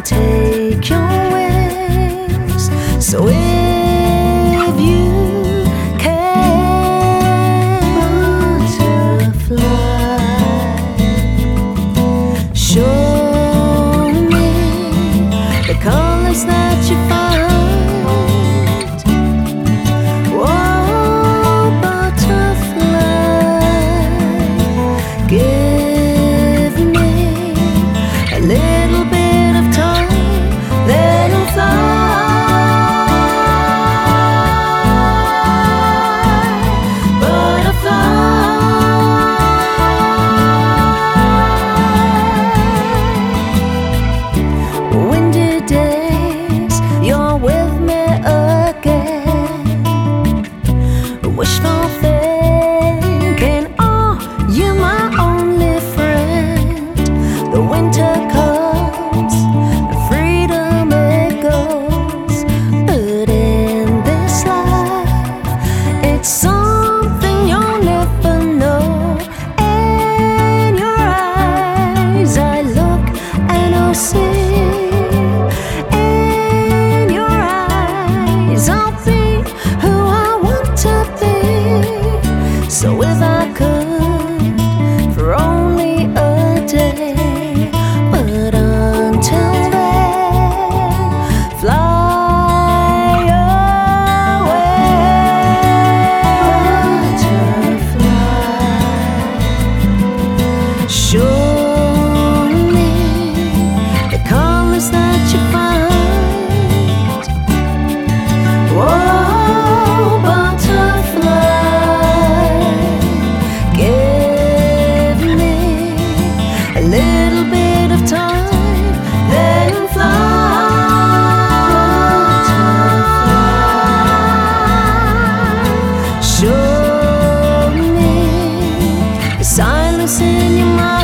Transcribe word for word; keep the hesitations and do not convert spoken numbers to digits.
take your wings. So if you can, butterfly, show me the colors that you find. Oh, butterfly, give me a little bit of time, then I'll fly. Windy days, you're with me again. Wishful thinking, oh, you're my only friend. The winter comes, the freedom it goes, but in this life, it's something you'll never know. In your eyes, I look and I'll see. I'll be who I want to be. So if I could, for only a day, but until then, fly away. Butterfly, show me the colors that you find. Whoa, butterfly, give me a little bit of time, then fly. Show me the silence in your mind.